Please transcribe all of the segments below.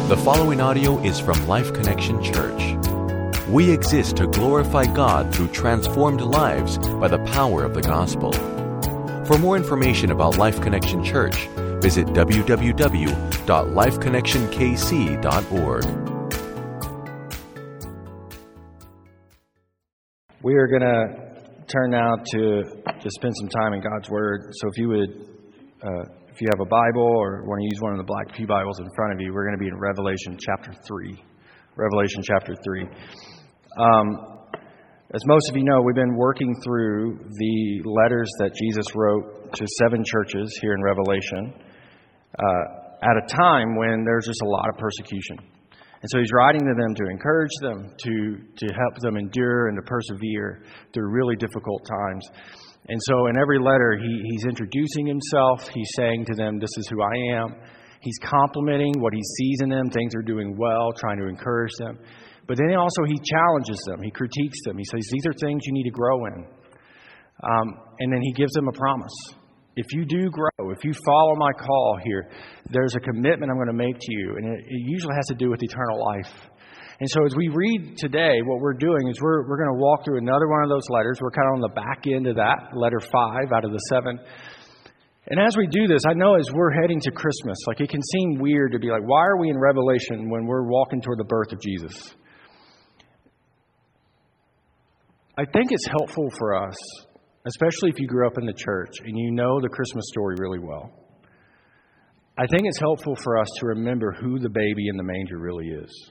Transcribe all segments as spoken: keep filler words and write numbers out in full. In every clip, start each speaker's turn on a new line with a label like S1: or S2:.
S1: The following audio is from Life Connection Church. We exist to glorify God through transformed lives by the power of the gospel. For more information about Life Connection Church, visit w w w dot life connection k c dot org.
S2: We are going to turn now to, to spend some time in God's Word. So if you would, uh, if you have a Bible or want to use one of the black pew Bibles in front of you, we're going to be in Revelation chapter three. Revelation chapter three. Um, as most of you know, we've been working through the letters that Jesus wrote to seven churches here in Revelation uh, at a time when there's just a lot of persecution. And so he's writing to them to encourage them, to, to help them endure and to persevere through really difficult times. And so in every letter, he, he's introducing himself. He's saying to them, this is who I am. He's complimenting what he sees in them. Things are doing well, trying to encourage them. But then also he challenges them. He critiques them. He says, these are things you need to grow in. Um, and then he gives them a promise. If you do grow, if you follow my call here, there's a commitment I'm going to make to you. And it, it usually has to do with eternal life. And so as we read today, what we're doing is we're we're going to walk through another one of those letters. We're kind of on the back end of that, letter five out of the seven. And as we do this, I know as we're heading to Christmas, like it can seem weird to be like, why are we in Revelation when we're walking toward the birth of Jesus? I think it's helpful for us, especially if you grew up in the church and you know the Christmas story really well. I think it's helpful for us to remember who the baby in the manger really is.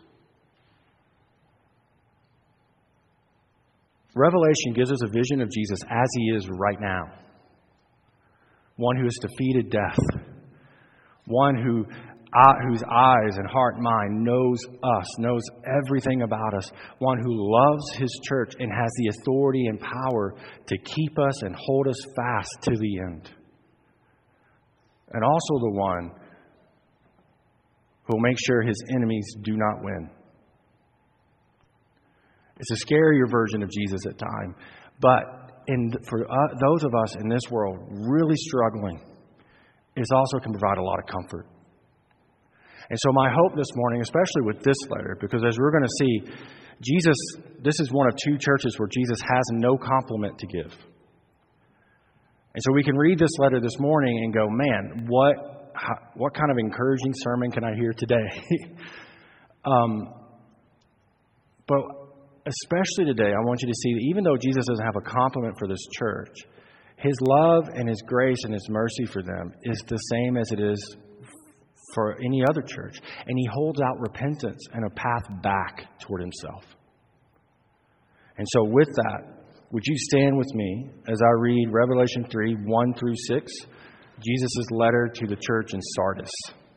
S2: Revelation gives us a vision of Jesus as he is right now. One who has defeated death. One who, uh, whose eyes and heart and mind knows us, knows everything about us. One who loves his church and has the authority and power to keep us and hold us fast to the end. And also the one who will make sure his enemies do not win. It's a scarier version of Jesus at times. But in, for uh, those of us in this world really struggling, it also can provide a lot of comfort. And so my hope this morning, especially with this letter, because as we're going to see, Jesus, this is one of two churches where Jesus has no compliment to give. And so we can read this letter this morning and go, man, what, how, what kind of encouraging sermon can I hear today? um, but especially today, I want you to see that even though Jesus doesn't have a compliment for this church, his love and his grace and his mercy for them is the same as it is for any other church. And he holds out repentance and a path back toward himself. And so with that, would you stand with me as I read Revelation three, one through six, Jesus' letter to the church in Sardis.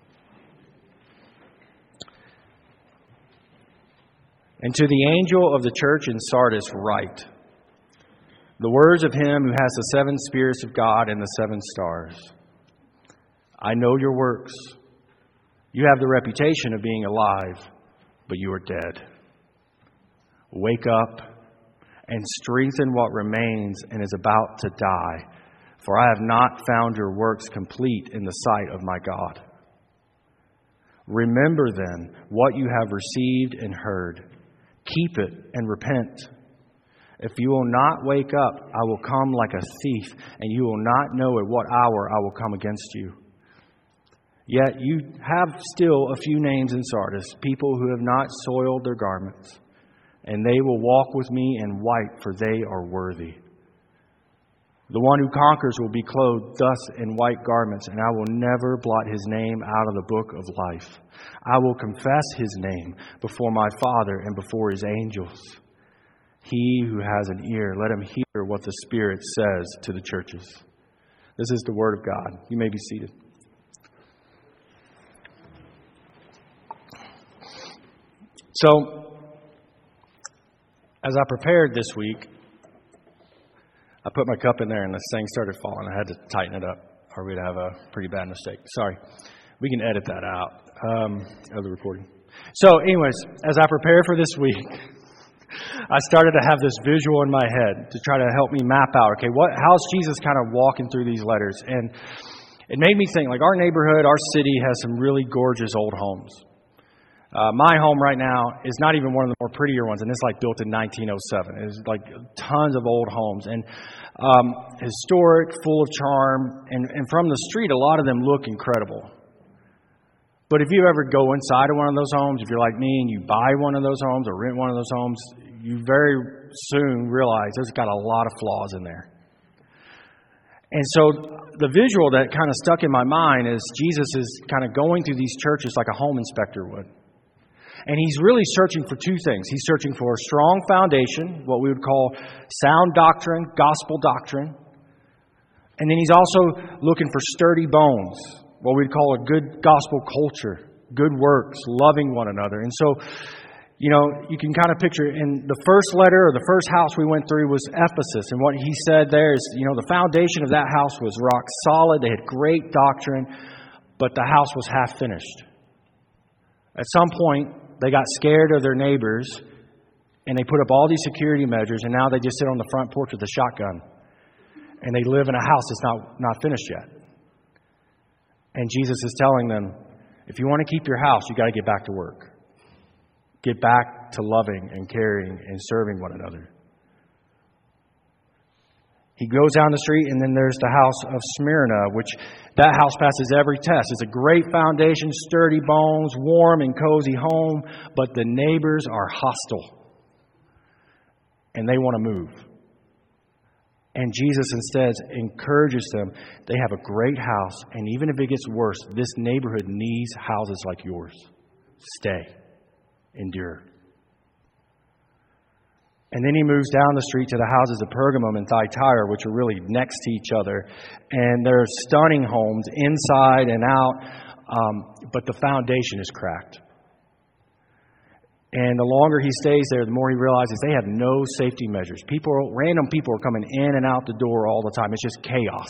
S2: And to the angel of the church in Sardis write, the words of him who has the seven spirits of God and the seven stars. I know your works. You have the reputation of being alive, but you are dead. Wake up and strengthen what remains and is about to die, for I have not found your works complete in the sight of my God. Remember then what you have received and heard. Keep it and repent. If you will not wake up, I will come like a thief, and you will not know at what hour I will come against you. Yet you have still a few names in Sardis, people who have not soiled their garments, and they will walk with me in white, for they are worthy. The one who conquers will be clothed thus in white garments, and I will never blot his name out of the book of life. I will confess his name before my Father and before his angels. He who has an ear, let him hear what the Spirit says to the churches. This is the word of God. You may be seated. So, as I prepared this week, I put my cup in there and this thing started falling. I had to tighten it up or we'd have a pretty bad mistake. Sorry. We can edit that out um, of the recording. So anyways, as I prepared for this week, I started to have this visual in my head to try to help me map out, okay, what? how's Jesus kind of walking through these letters? And it made me think, like, our neighborhood, our city has some really gorgeous old homes. Uh, my home right now is not even one of the more prettier ones, and it's like built in nineteen oh seven. It's like tons of old homes, and um, historic, full of charm, and, and from the street, a lot of them look incredible. But if you ever go inside of one of those homes, if you're like me and you buy one of those homes or rent one of those homes, you very soon realize there's got a lot of flaws in there. And so the visual that kind of stuck in my mind is Jesus is kind of going through these churches like a home inspector would. And he's really searching for two things. He's searching for a strong foundation, what we would call sound doctrine, gospel doctrine. And then he's also looking for sturdy bones, what we'd call a good gospel culture, good works, loving one another. And so, you know, you can kind of picture in the first letter or the first house we went through was Ephesus. And what he said there is, you know, the foundation of that house was rock solid. They had great doctrine, but the house was half finished. At some point, they got scared of their neighbors, and they put up all these security measures, and now they just sit on the front porch with a shotgun. And they live in a house that's not, not finished yet. And Jesus is telling them, if you want to keep your house, you got to get back to work. Get back to loving and caring and serving one another. He goes down the street, and then there's the house of Smyrna, which that house passes every test. It's a great foundation, sturdy bones, warm and cozy home, but the neighbors are hostile, and they want to move. And Jesus instead encourages them. They have a great house, and even if it gets worse, this neighborhood needs houses like yours. Stay. Endure. And then he moves down the street to the houses of Pergamum and Thyatira, which are really next to each other. And they're stunning homes inside and out, um, but the foundation is cracked. And the longer he stays there, the more he realizes they have no safety measures. People, random people are coming in and out the door all the time. It's just chaos.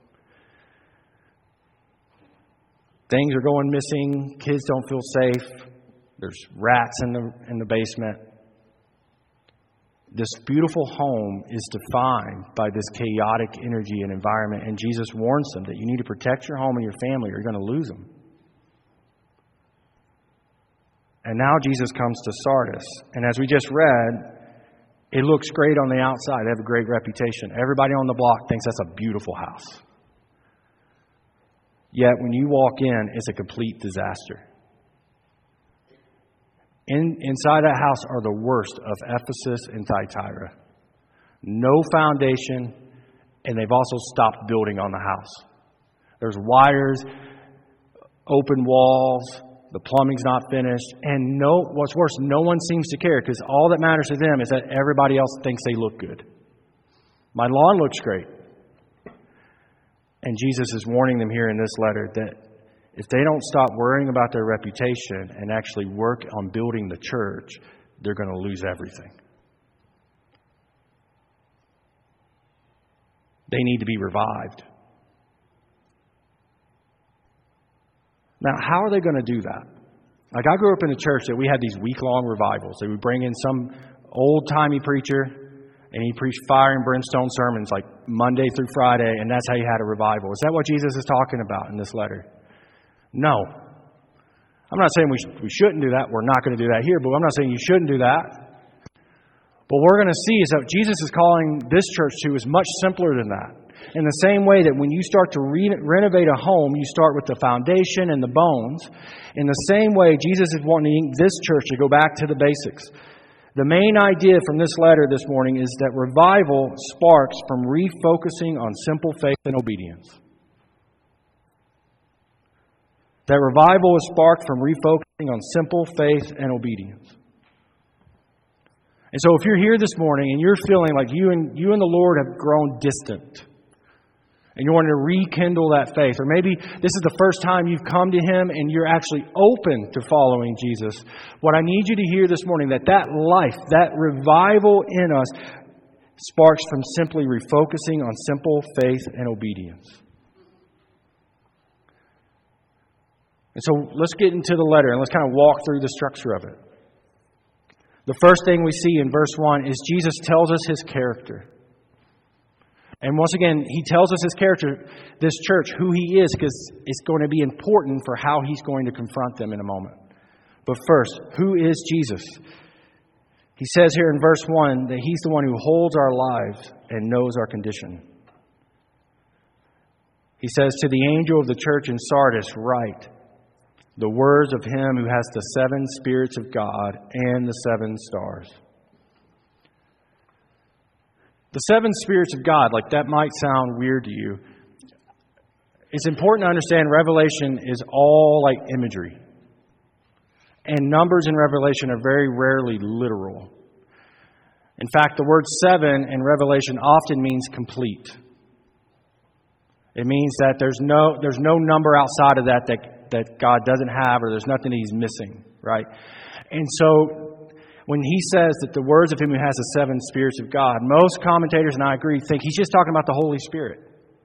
S2: Things are going missing. Kids don't feel safe. There's rats in the in the basement. This beautiful home is defined by this chaotic energy and environment. And Jesus warns them that you need to protect your home and your family or you're going to lose them. And now Jesus comes to Sardis. And as we just read, it looks great on the outside. They have a great reputation. Everybody on the block thinks that's a beautiful house. Yet when you walk in, it's a complete disaster. In, inside that house are the worst of Ephesus and Thyatira. No foundation, and they've also stopped building on the house. There's wires, open walls, the plumbing's not finished, and no, what's worse, no one seems to care because all that matters to them is that everybody else thinks they look good. My lawn looks great. And Jesus is warning them here in this letter that if they don't stop worrying about their reputation and actually work on building the church, they're going to lose everything. They need to be revived. Now, how are they going to do that? Like, I grew up in a church that we had these week-long revivals. They would bring in some old-timey preacher, and he preached fire and brimstone sermons like Monday through Friday, and that's how you had a revival. Is that what Jesus is talking about in this letter? No. I'm not saying we, sh- we shouldn't do that. We're not going to do that here, but I'm not saying you shouldn't do that. But what we're going to see is that Jesus is calling this church to is much simpler than that. In the same way that when you start to re- renovate a home, you start with the foundation and the bones. In the same way, Jesus is wanting this church to go back to the basics. The main idea from this letter this morning is that revival sparks from refocusing on simple faith and obedience. That revival is sparked from refocusing on simple faith and obedience. And so if you're here this morning and you're feeling like you and you and the Lord have grown distant, and you want to rekindle that faith, or maybe this is the first time you've come to Him and you're actually open to following Jesus, what I need you to hear this morning, that that life, that revival in us sparks from simply refocusing on simple faith and obedience. And so let's get into the letter and let's kind of walk through the structure of it. The first thing we see in verse one is Jesus tells us His character. And once again, He tells us His character, this church, who He is, because it's going to be important for how He's going to confront them in a moment. But first, who is Jesus? He says here in verse one that He's the one who holds our lives and knows our condition. He says, to the angel of the church in Sardis, write the words of Him who has the seven spirits of God and the seven stars. The seven spirits of God, like that might sound weird to you. It's important to understand Revelation is all like imagery. And numbers in Revelation are very rarely literal. In fact, the word seven in Revelation often means complete. It means that there's no there's no number outside of that that, that God doesn't have, or there's nothing He's missing, right? And so when He says that the words of Him who has the seven spirits of God, most commentators, and I agree, think He's just talking about the Holy Spirit.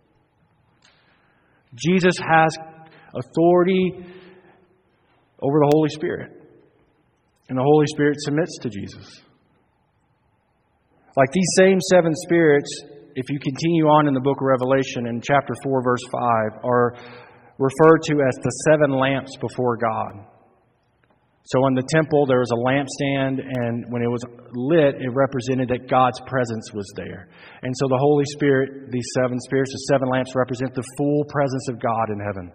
S2: Jesus has authority over the Holy Spirit. And the Holy Spirit submits to Jesus. Like these same seven spirits, if you continue on in the book of Revelation in chapter four, verse five, are referred to as the seven lamps before God. So in the temple, there was a lampstand, and when it was lit, it represented that God's presence was there. And so the Holy Spirit, these seven spirits, the seven lamps, represent the full presence of God in heaven.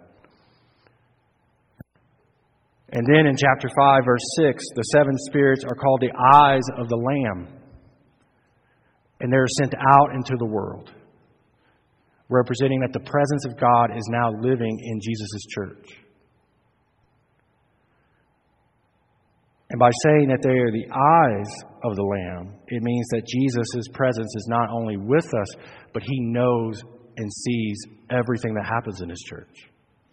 S2: And then in chapter five, verse six, the seven spirits are called the eyes of the Lamb. And they're sent out into the world, representing that the presence of God is now living in Jesus' church. And by saying that they are the eyes of the Lamb, it means that Jesus' presence is not only with us, but He knows and sees everything that happens in His church.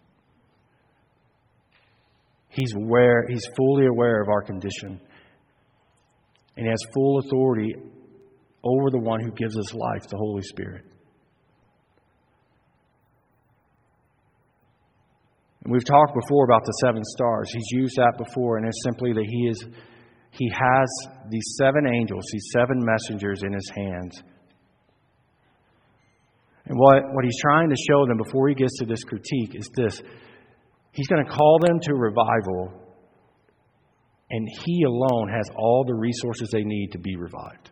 S2: He's aware, He's fully aware of our condition. And He has full authority over the one who gives us life, the Holy Spirit. And we've talked before about the seven stars. He's used that before, and it's simply that He is He has these seven angels, these seven messengers in His hands. And what, what He's trying to show them before He gets to this critique is this. He's going to call them to revival, and He alone has all the resources they need to be revived.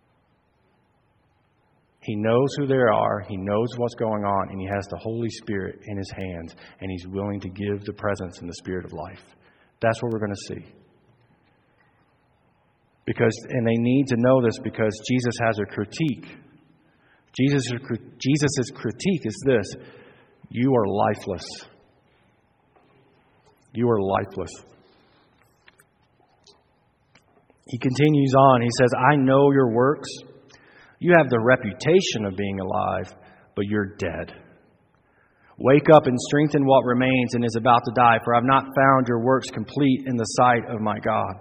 S2: He knows who they are, He knows what's going on, and He has the Holy Spirit in His hands, and He's willing to give the presence and the Spirit of life. That's what we're going to see. Because, and they need to know this because Jesus has a critique. Jesus' Jesus's critique is this: you are lifeless. You are lifeless. He continues on. He says, I know your works. You have the reputation of being alive, but you're dead. Wake up and strengthen what remains and is about to die, for I have not found your works complete in the sight of my God.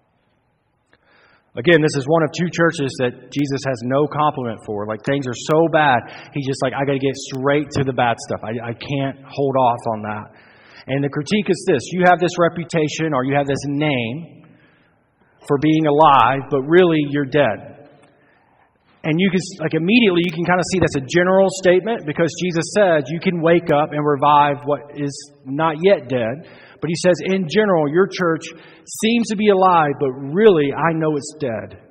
S2: Again, this is one of two churches that Jesus has no compliment for. Like, things are so bad, He's just like, I got to get straight to the bad stuff. I, I can't hold off on that. And the critique is this: you have this reputation, or you have this name for being alive, but really you're dead. And you can, like, immediately you can kind of see that's a general statement, because Jesus said you can wake up and revive what is not yet dead. But He says, in general, your church seems to be alive, but really I know it's dead.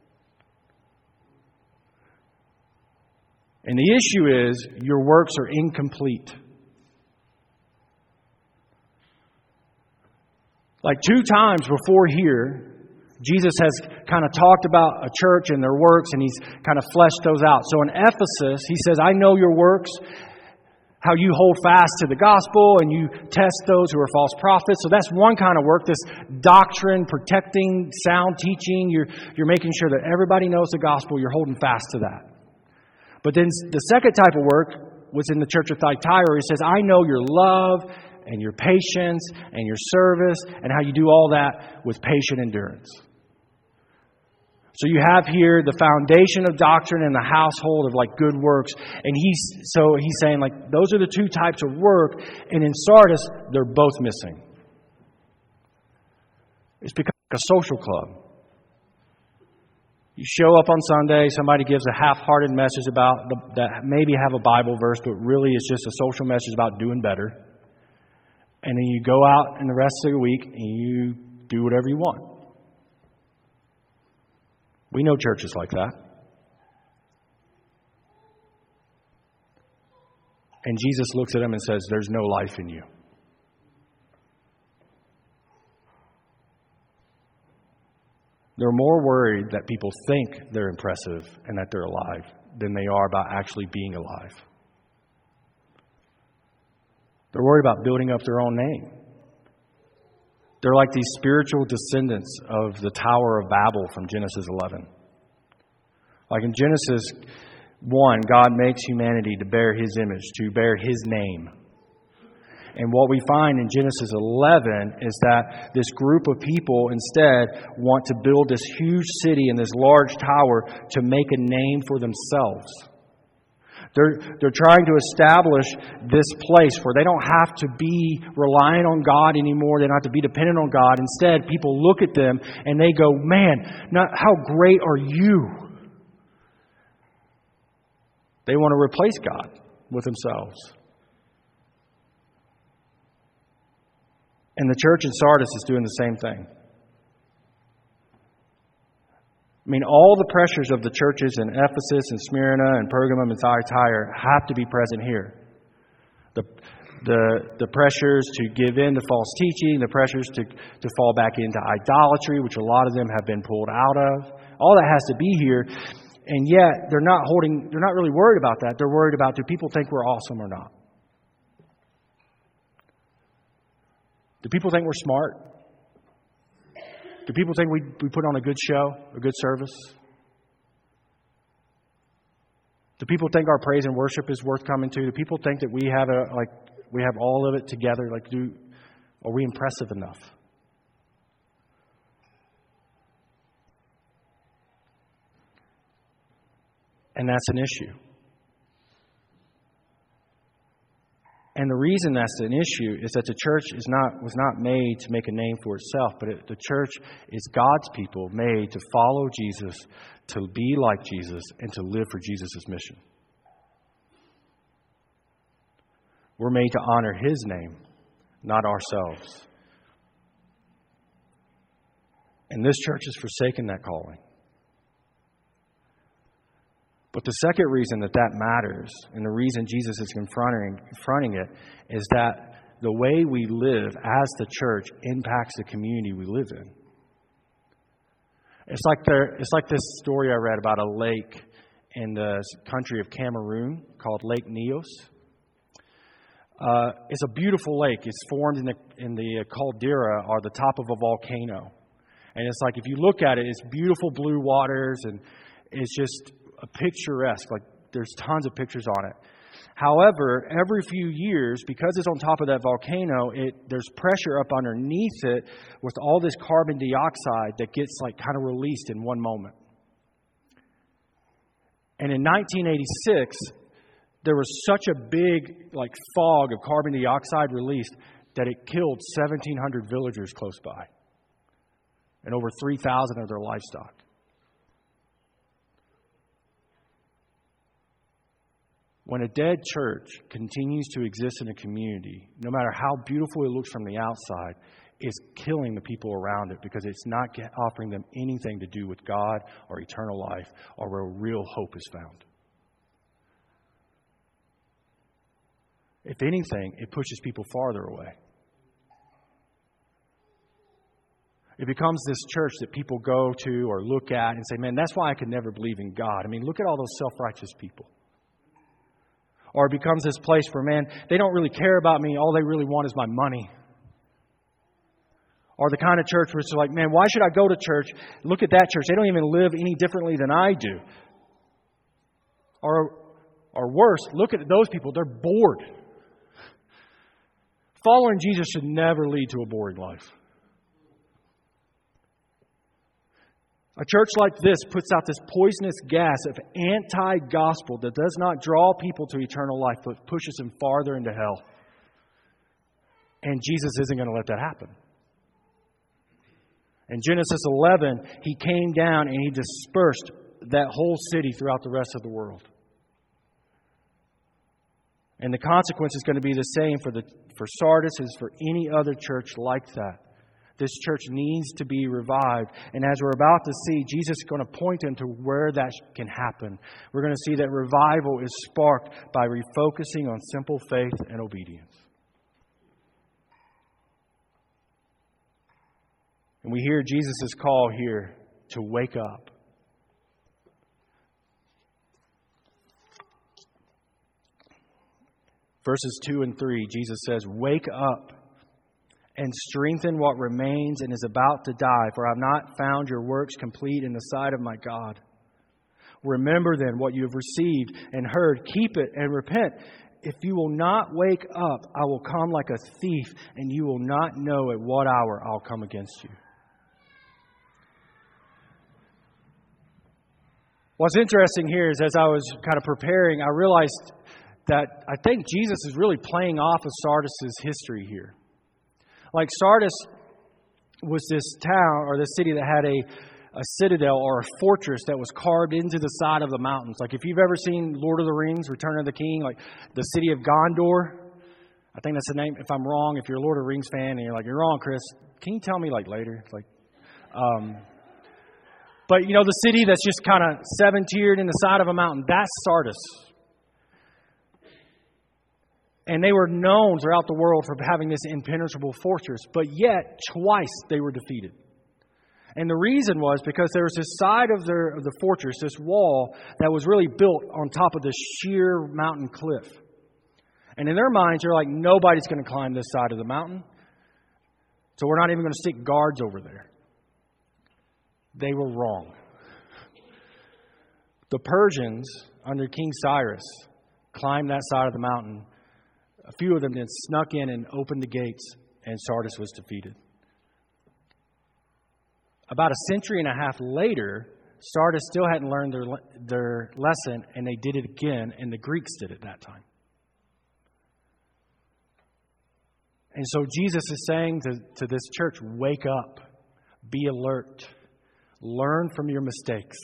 S2: And the issue is your works are incomplete. Like two times before here, Jesus has kind of talked about a church and their works, and He's kind of fleshed those out. So in Ephesus, He says, I know your works, how you hold fast to the gospel and you test those who are false prophets. So that's one kind of work, this doctrine, protecting sound teaching. You're, you're making sure that everybody knows the gospel. You're holding fast to that. But then the second type of work was in the church of Thyatira. He says, I know your love and your patience and your service and how you do all that with patient endurance. So you have here the foundation of doctrine and the household of like good works. And he's so he's saying like those are the two types of work. And in Sardis, they're both missing. It's become like a social club. You show up on Sunday, somebody gives a half-hearted message about the, that maybe have a Bible verse, but really it's just a social message about doing better. And then you go out in the rest of the week and you do whatever you want. We know churches like that. And Jesus looks at them and says, there's no life in you. They're more worried that people think they're impressive and that they're alive than they are about actually being alive. They're worried about building up their own name. They're like these spiritual descendants of the Tower of Babel from Genesis eleven. Like in Genesis one, God makes humanity to bear His image, to bear His name. And what we find in Genesis eleven is that this group of people instead want to build this huge city and this large tower to make a name for themselves. They're, they're trying to establish this place where they don't have to be relying on God anymore. They don't have to be dependent on God. Instead, people look at them and they go, man, not, how great are you? They want to replace God with themselves. And the church in Sardis is doing the same thing. I mean, all the pressures of the churches in Ephesus and Smyrna and Pergamum and Thyatira have to be present here. The, the, the pressures to give in to false teaching, the pressures to, to fall back into idolatry, which a lot of them have been pulled out of. All that has to be here. And yet, they're not holding, they're not really worried about that. They're worried about, do people think we're awesome or not? Do people think we're smart? Do people think we, we put on a good show, a good service? Do people think our praise and worship is worth coming to? Do people think that we have a like we have all of it together? Like, do are we impressive enough? And that's an issue. And the reason that's an issue is that the church is not was not made to make a name for itself, but it, the church is God's people made to follow Jesus, to be like Jesus, and to live for Jesus' mission. We're made to honor His name, not ourselves. And this church has forsaken that calling. But the second reason that that matters, and the reason Jesus is confronting, confronting it, is that the way we live as the church impacts the community we live in. It's like there, it's like this story I read about a lake in the country of Cameroon called Lake Nyos. Uh, it's a beautiful lake. It's formed in the in the caldera, or the top of a volcano. And it's like, if you look at it, it's beautiful blue waters, and it's just a picturesque, like there's tons of pictures on it. However, every few years, because it's on top of that volcano, it there's pressure up underneath it with all this carbon dioxide that gets like kind of released in one moment. And in nineteen eighty-six, there was such a big like fog of carbon dioxide released that it killed seventeen hundred villagers close by and over three thousand of their livestock. When a dead church continues to exist in a community, no matter how beautiful it looks from the outside, it's killing the people around it because it's not offering them anything to do with God or eternal life or where real hope is found. If anything, it pushes people farther away. It becomes this church that people go to or look at and say, man, that's why I could never believe in God. I mean, look at all those self-righteous people. Or it becomes this place where, man, they don't really care about me. All they really want is my money. Or the kind of church where it's like, man, why should I go to church? Look at that church. They don't even live any differently than I do. Or, or worse, look at those people. They're bored. Following Jesus should never lead to a boring life. A church like this puts out this poisonous gas of anti-gospel that does not draw people to eternal life, but pushes them farther into hell. And Jesus isn't going to let that happen. In Genesis eleven, He came down and He dispersed that whole city throughout the rest of the world. And the consequence is going to be the same for the for Sardis as for any other church like that. This church needs to be revived. And as we're about to see, Jesus is going to point them to where that can happen. We're going to see that revival is sparked by refocusing on simple faith and obedience. And we hear Jesus' call here to wake up. Verses two and three, Jesus says, "Wake up and strengthen what remains and is about to die, for I have not found your works complete in the sight of my God. Remember then what you have received and heard, keep it and repent. If you will not wake up, I will come like a thief, and you will not know at what hour I'll come against you." What's interesting here is as I was kind of preparing, I realized that I think Jesus is really playing off of Sardis' history here. Like Sardis was this town or this city that had a, a citadel or a fortress that was carved into the side of the mountains. Like if you've ever seen Lord of the Rings, Return of the King, like the city of Gondor, I think that's the name. If I'm wrong, if you're a Lord of the Rings fan and you're like, "You're wrong, Chris," can you tell me like later? Like, um, but you know, the city that's just kind of seven-tiered in the side of a mountain, that's Sardis. And they were known throughout the world for having this impenetrable fortress. But yet, twice they were defeated. And the reason was because there was this side of, their, of the fortress, this wall, that was really built on top of this sheer mountain cliff. And in their minds, they're like, nobody's going to climb this side of the mountain. So we're not even going to stick guards over there. They were wrong. The Persians, under King Cyrus, climbed that side of the mountain. A few of them then snuck in and opened the gates, and Sardis was defeated. About a century and a half later, Sardis still hadn't learned their, their lesson, and they did it again, and the Greeks did it that time. And so Jesus is saying to, to this church, wake up, be alert, learn from your mistakes,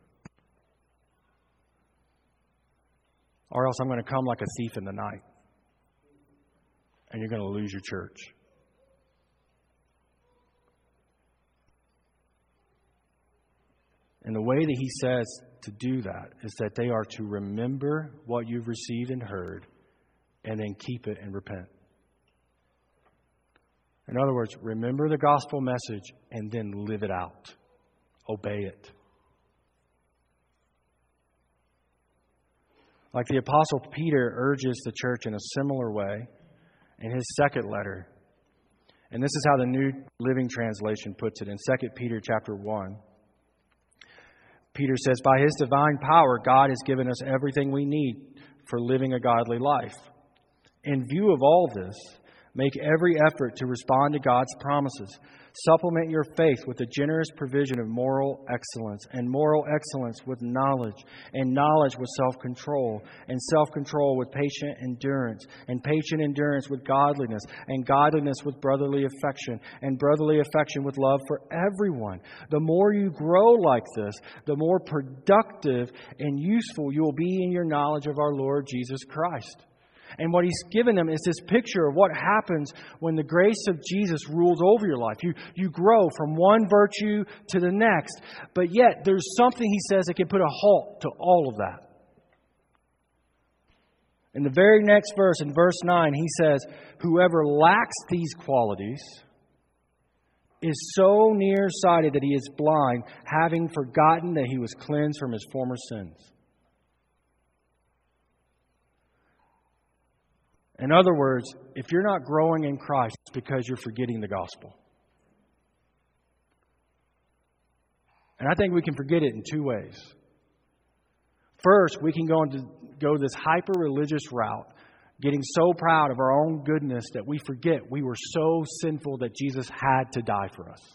S2: or else I'm going to come like a thief in the night. And you're going to lose your church. And the way that he says to do that is that they are to remember what you've received and heard and then keep it and repent. In other words, remember the gospel message and then live it out. Obey it. Like the Apostle Peter urges the church in a similar way in his second letter. And this is how the New Living Translation puts it in Second Peter chapter one. Peter says, "By His divine power, God has given us everything we need for living a godly life. In view of all this, make every effort to respond to God's promises. Supplement your faith with the generous provision of moral excellence, and moral excellence with knowledge, and knowledge with self-control, and self-control with patient endurance, and patient endurance with godliness, and godliness with brotherly affection, and brotherly affection with love for everyone. The more you grow like this, the more productive and useful you will be in your knowledge of our Lord Jesus Christ." And what he's given them is this picture of what happens when the grace of Jesus rules over your life. You, you grow from one virtue to the next. But yet, there's something, he says, that can put a halt to all of that. In the very next verse, in verse nine, he says, "Whoever lacks these qualities is so nearsighted that he is blind, having forgotten that he was cleansed from his former sins." In other words, if you're not growing in Christ, it's because you're forgetting the gospel. And I think we can forget it in two ways. First, we can go into go this hyper-religious route, getting so proud of our own goodness that we forget we were so sinful that Jesus had to die for us.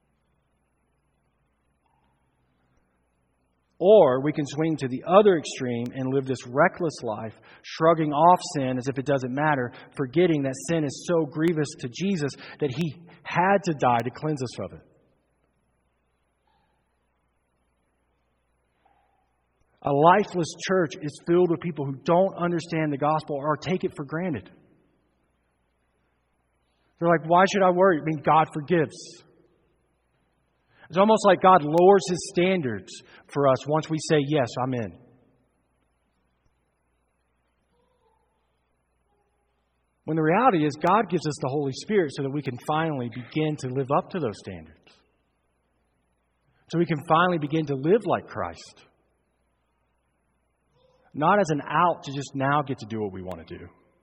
S2: Or we can swing to the other extreme and live this reckless life, shrugging off sin as if it doesn't matter, forgetting that sin is so grievous to Jesus that He had to die to cleanse us of it. A lifeless church is filled with people who don't understand the gospel or take it for granted.
S3: They're like, why should I worry? I mean, God forgives. It's almost like God lowers His standards for us once we say, yes, I'm in. When the reality is God gives us the Holy Spirit so that we can finally begin to live up to those standards. So we can finally begin to live like Christ. Not as an out to just now get to do what we want to do.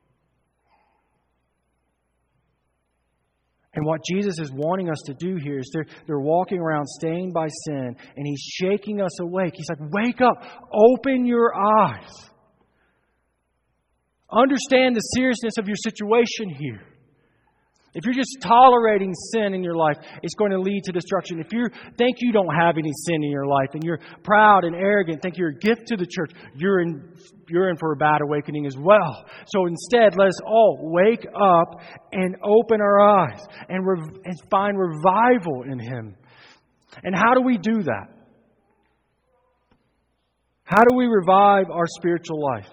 S3: And what Jesus is wanting us to do here is they're, they're walking around stained by sin, and He's shaking us awake. He's like, wake up, open your eyes. Understand the seriousness of your situation here. If you're just tolerating sin in your life, it's going to lead to destruction. If you think you don't have any sin in your life and you're proud and arrogant, think you're a gift to the church, you're in, you're in for a bad awakening as well. So instead, let us all wake up and open our eyes and, rev- and find revival in Him. And how do we do that? How do we revive our spiritual life?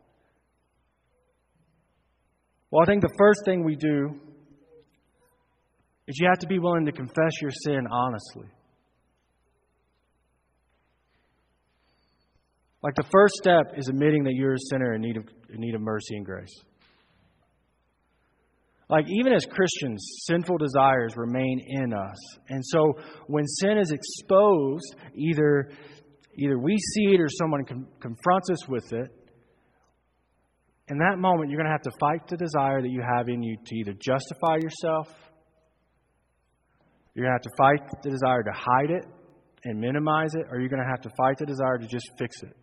S3: Well, I think the first thing we do is you have to be willing to confess your sin honestly. Like the first step is admitting that you're a sinner in need of, in need of mercy and grace. Like even as Christians, sinful desires remain in us. And so when sin is exposed, either, either we see it or someone com- confronts us with it, in that moment, you're going to have to fight the desire that you have in you to either justify yourself. You're going to have to fight the desire to hide it and minimize it, or you're going to have to fight the desire to just fix it.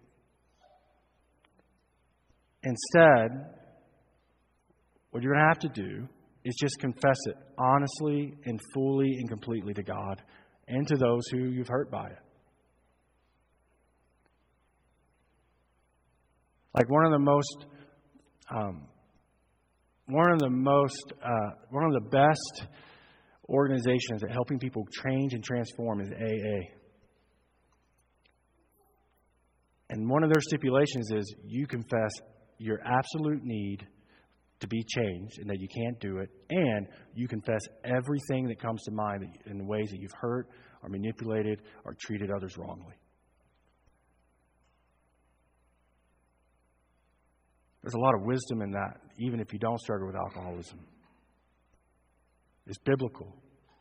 S3: Instead, what you're going to have to do is just confess it honestly and fully and completely to God and to those who you've hurt by it. Like one of the most Um, one of the most, uh, one of the best organizations at helping people change and transform is A A. And one of their stipulations is you confess your absolute need to be changed and that you can't do it, and you confess everything that comes to mind in the ways that you've hurt or manipulated or treated others wrongly. There's a lot of wisdom in that, even if you don't struggle with alcoholism. It's biblical.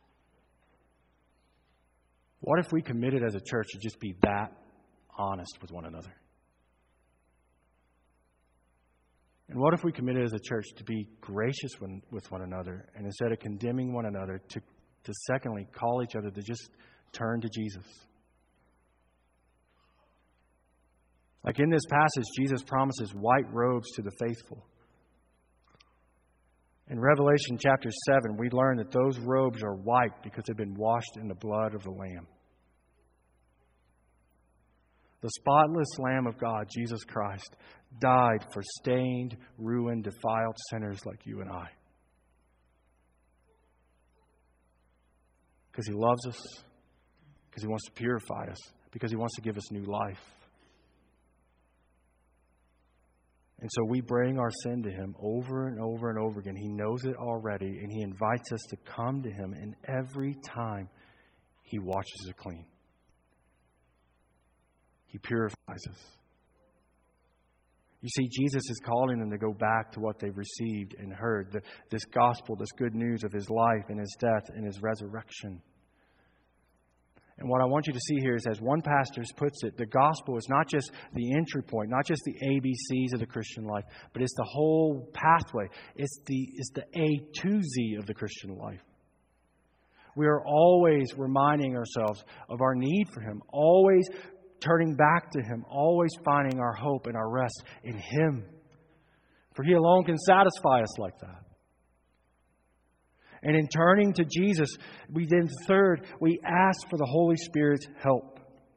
S3: What if we committed as a church to just be that honest with one another? And what if we committed as a church to be gracious with one another, and instead of condemning one another, to, to secondly call each other to just turn to Jesus? Like in this passage, Jesus promises white robes to the faithful. In Revelation chapter seven, we learn that those robes are white because they've been washed in the blood of the Lamb. The spotless Lamb of God, Jesus Christ, died for stained, ruined, defiled sinners like you and I. Because He loves us, because He wants to purify us, because He wants to give us new life. And so we bring our sin to Him over and over and over again. He knows it already, and He invites us to come to Him. And every time, He washes us clean. He purifies us. You see, Jesus is calling them to go back to what they've received and heard. The, this gospel, this good news of His life and His death and His resurrection. And what I want you to see here is, as one pastor puts it, the gospel is not just the entry point, not just the A B Cs of the Christian life, but it's the whole pathway. It's the, it's the A to Z of the Christian life. We are always reminding ourselves of our need for Him, always turning back to Him, always finding our hope and our rest in Him. For He alone can satisfy us like that. And in turning to Jesus, we then, third, we ask for the Holy Spirit's help.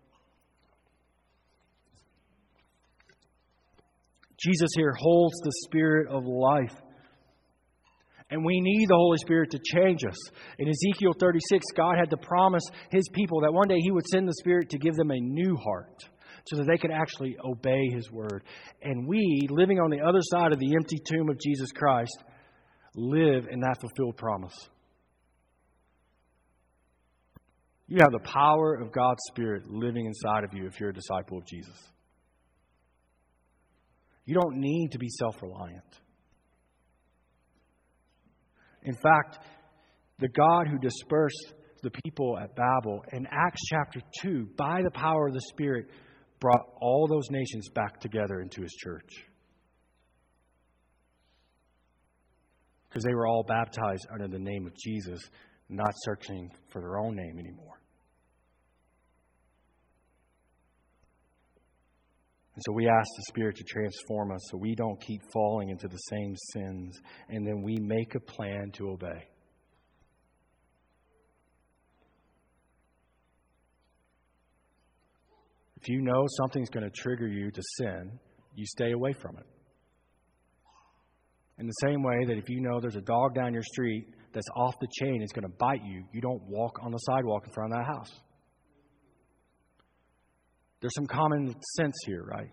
S3: Jesus here holds the Spirit of life. And we need the Holy Spirit to change us. In Ezekiel thirty-six, God had to promise His people that one day He would send the Spirit to give them a new heart, so that they could actually obey His word. And we, living on the other side of the empty tomb of Jesus Christ, live in that fulfilled promise. You have the power of God's Spirit living inside of you if you're a disciple of Jesus. You don't need to be self-reliant. In fact, the God who dispersed the people at Babel in Acts chapter two, by the power of the Spirit, brought all those nations back together into His church. Because they were all baptized under the name of Jesus, not searching for their own name anymore. And so we ask the Spirit to transform us so we don't keep falling into the same sins, and then we make a plan to obey. If you know something's going to trigger you to sin, you stay away from it. In the same way that if you know there's a dog down your street that's off the chain, it's going to bite you, you don't walk on the sidewalk in front of that house. There's some common sense here, right?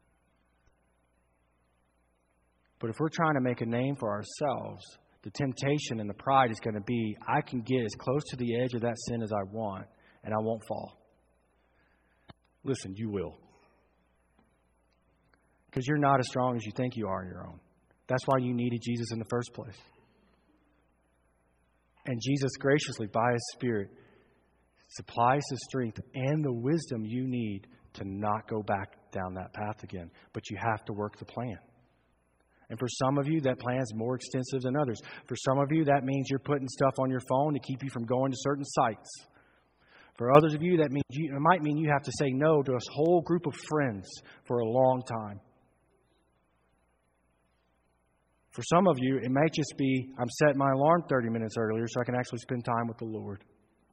S3: But if we're trying to make a name for ourselves, the temptation and the pride is going to be, I can get as close to the edge of that sin as I want, and I won't fall. Listen, you will. Because you're not as strong as you think you are on your own. That's why you needed Jesus in the first place. And Jesus graciously, by His Spirit, supplies the strength and the wisdom you need to not go back down that path again. But you have to work the plan. And for some of you, that plan is more extensive than others. For some of you, that means you're putting stuff on your phone to keep you from going to certain sites. For others of you, that means you, it might mean you have to say no to a whole group of friends for a long time. For some of you, it might just be, I'm setting my alarm thirty minutes earlier so I can actually spend time with the Lord.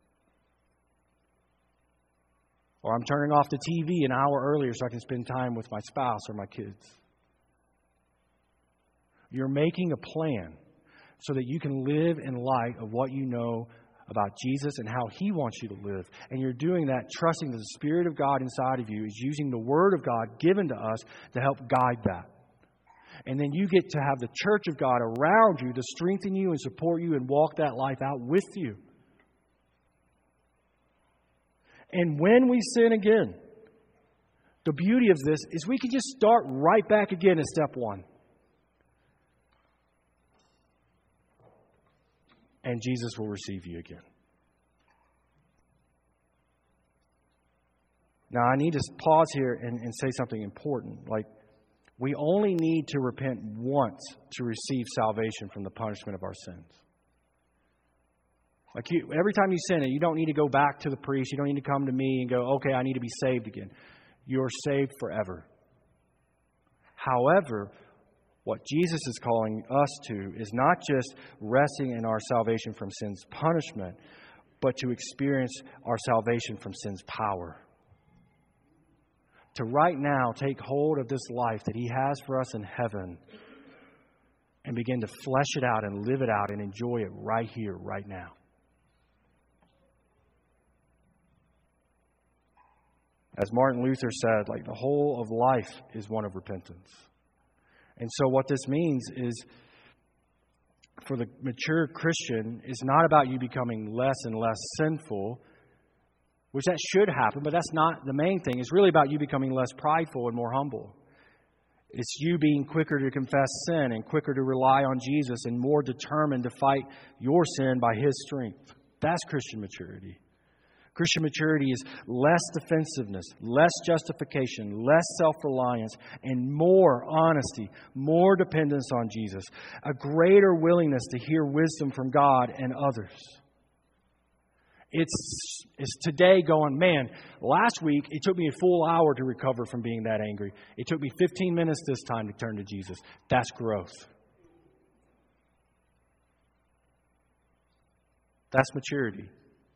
S3: Or I'm turning off the T V an hour earlier so I can spend time with my spouse or my kids. You're making a plan so that you can live in light of what you know about Jesus and how He wants you to live. And you're doing that trusting that the Spirit of God inside of you is using the Word of God given to us to help guide that. And then you get to have the church of God around you to strengthen you and support you and walk that life out with you. And when we sin again, the beauty of this is we can just start right back again at step one. And Jesus will receive you again. Now, I need to pause here and, and say something important. Like, we only need to repent once to receive salvation from the punishment of our sins. Like, you, every time you sin, you don't need to go back to the priest. You don't need to come to me and go, okay, I need to be saved again. You're saved forever. However, what Jesus is calling us to is not just resting in our salvation from sin's punishment, but to experience our salvation from sin's power. To right now take hold of this life that He has for us in heaven and begin to flesh it out and live it out and enjoy it right here, right now. As Martin Luther said, like, the whole of life is one of repentance. And so what this means is, for the mature Christian, it's not about you becoming less and less sinful, which that should happen, but that's not the main thing. It's really about you becoming less prideful and more humble. It's you being quicker to confess sin and quicker to rely on Jesus and more determined to fight your sin by His strength. That's Christian maturity. Christian maturity is less defensiveness, less justification, less self-reliance, and more honesty, more dependence on Jesus, a greater willingness to hear wisdom from God and others. It's, it's today going, man, last week it took me a full hour to recover from being that angry. It took me fifteen minutes this time to turn to Jesus. That's growth. That's maturity.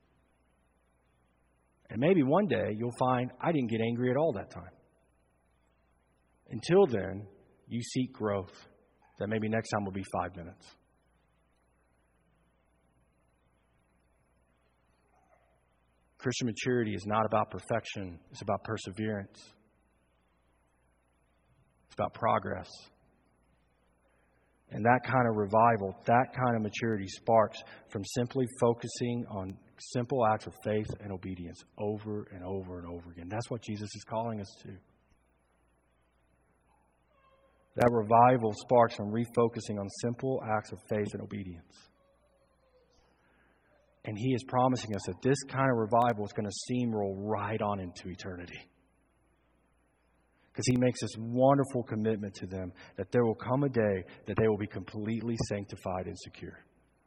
S3: And maybe one day you'll find I didn't get angry at all that time. Until then, you seek growth. That maybe next time will be five minutes. Christian maturity is not about perfection. It's about perseverance. It's about progress. And that kind of revival, that kind of maturity sparks from simply focusing on simple acts of faith and obedience over and over and over again. That's what Jesus is calling us to. That revival sparks from refocusing on simple acts of faith and obedience. And He is promising us that this kind of revival is going to steamroll right on into eternity. Because He makes this wonderful commitment to them that there will come a day that they will be completely sanctified and secure.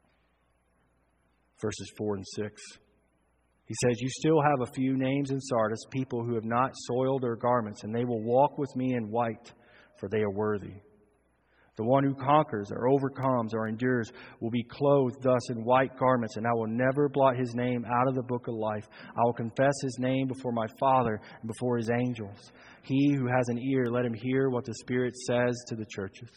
S3: Verses four and six. He says, "You still have a few names in Sardis, people who have not soiled their garments, and they will walk with me in white, for they are worthy. The one who conquers or overcomes or endures will be clothed thus in white garments, and I will never blot his name out of the book of life. I will confess his name before my Father and before His angels. He who has an ear, let him hear what the Spirit says to the churches."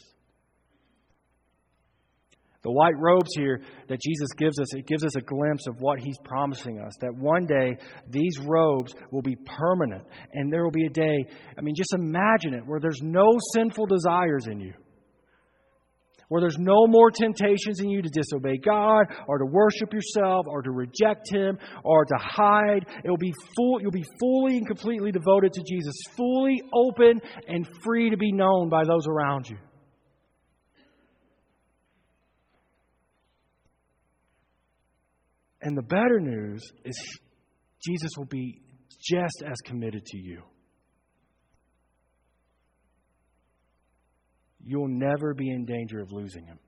S3: The white robes here that Jesus gives us, it gives us a glimpse of what He's promising us. That one day, these robes will be permanent. And there will be a day, I mean, just imagine it, where there's no sinful desires in you. Where there's no more temptations in you to disobey God, or to worship yourself, or to reject Him, or to hide. It will be full, you'll be fully and completely devoted to Jesus. Fully open and free to be known by those around you. And the better news is Jesus will be just as committed to you. You'll never be in danger of losing Him.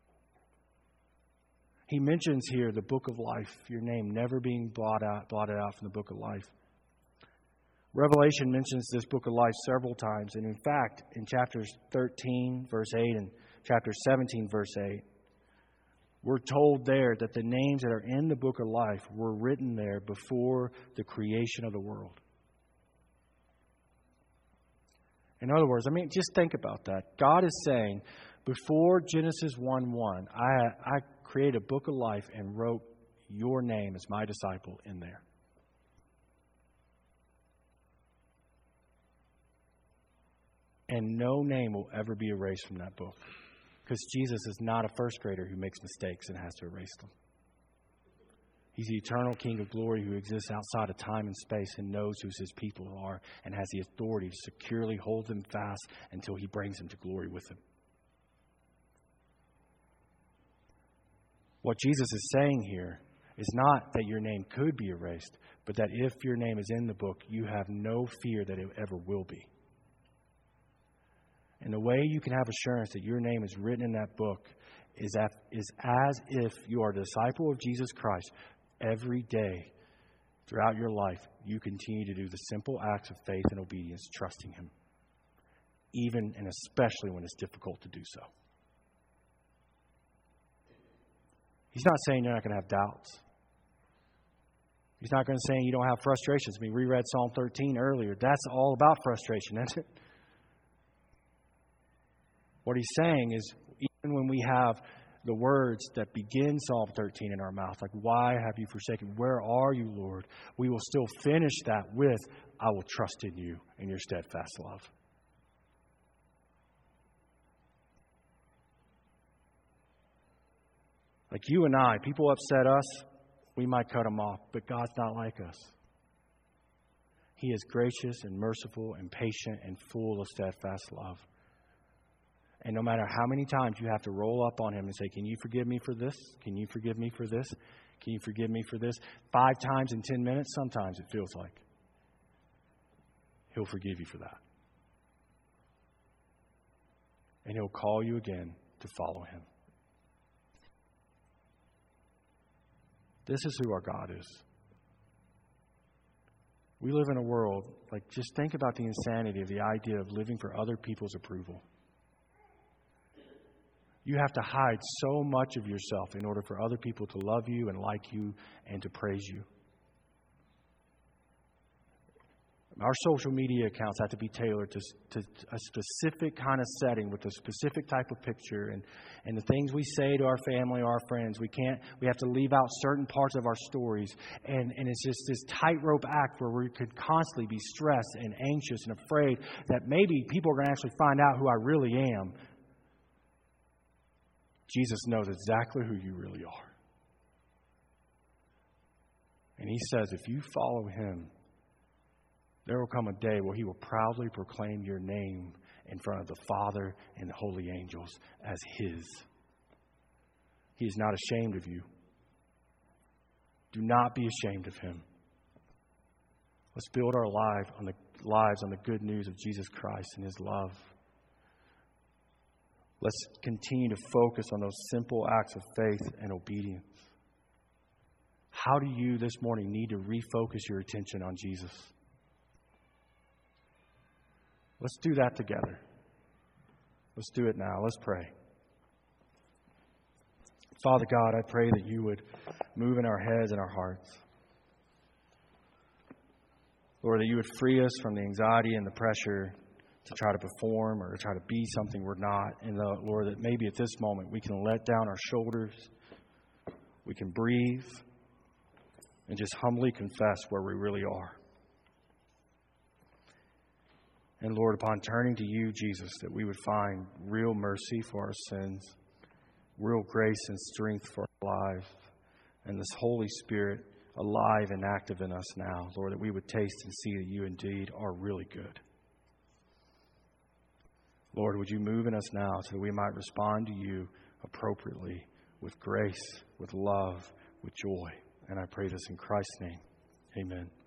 S3: He mentions here the book of life, your name never being blotted out, blotted out from the book of life. Revelation mentions this book of life several times. And in fact, in chapters thirteen, verse eight, and chapter seventeen, verse eight, we're told there that the names that are in the book of life were written there before the creation of the world. In other words, I mean, just think about that. God is saying, before Genesis one one, I, I created a book of life and wrote your name as my disciple in there. And no name will ever be erased from that book. Because Jesus is not a first grader who makes mistakes and has to erase them. He's the eternal King of glory who exists outside of time and space and knows who His people are and has the authority to securely hold them fast until He brings them to glory with Him. What Jesus is saying here is not that your name could be erased, but that if your name is in the book, you have no fear that it ever will be. And the way you can have assurance that your name is written in that book is, that, is as if you are a disciple of Jesus Christ. Every day throughout your life, you continue to do the simple acts of faith and obedience, trusting Him. Even and especially when it's difficult to do so. He's not saying you're not going to have doubts. He's not going to say you don't have frustrations. I mean, we read Psalm thirteen earlier. That's all about frustration, isn't it? What he's saying is, even when we have the words that begin Psalm thirteen in our mouth, like, "Why have you forsaken? Where are you, Lord?" we will still finish that with, "I will trust in you and your steadfast love." Like you and I, people upset us, we might cut them off, but God's not like us. He is gracious and merciful and patient and full of steadfast love. And no matter how many times you have to roll up on Him and say, "Can you forgive me for this? Can you forgive me for this? Can you forgive me for this?" Five times in ten minutes, sometimes it feels like. He'll forgive you for that. And He'll call you again to follow Him. This is who our God is. We live in a world, like, just think about the insanity of the idea of living for other people's approval. You have to hide so much of yourself in order for other people to love you and like you and to praise you. Our social media accounts have to be tailored to, to a specific kind of setting with a specific type of picture. And, and the things we say to our family or our friends, we can't, we have to leave out certain parts of our stories. And, and it's just this tightrope act where we could constantly be stressed and anxious and afraid that maybe people are going to actually find out who I really am. Jesus knows exactly who you really are. And He says, if you follow Him, there will come a day where He will proudly proclaim your name in front of the Father and the holy angels as His. He is not ashamed of you. Do not be ashamed of Him. Let's build our life on the lives on the good news of Jesus Christ and His love. Let's continue to focus on those simple acts of faith and obedience. How do you this morning need to refocus your attention on Jesus? Let's do that together. Let's do it now. Let's pray. Father God, I pray that you would move in our heads and our hearts. Lord, that you would free us from the anxiety and the pressure to try to perform or to try to be something we're not. And Lord, that maybe at this moment we can let down our shoulders, we can breathe, and just humbly confess where we really are. And Lord, upon turning to you, Jesus, that we would find real mercy for our sins, real grace and strength for our lives, and this Holy Spirit alive and active in us now. Lord, that we would taste and see that you indeed are really good. Lord, would you move in us now so that we might respond to you appropriately with grace, with love, with joy. And I pray this in Christ's name. Amen.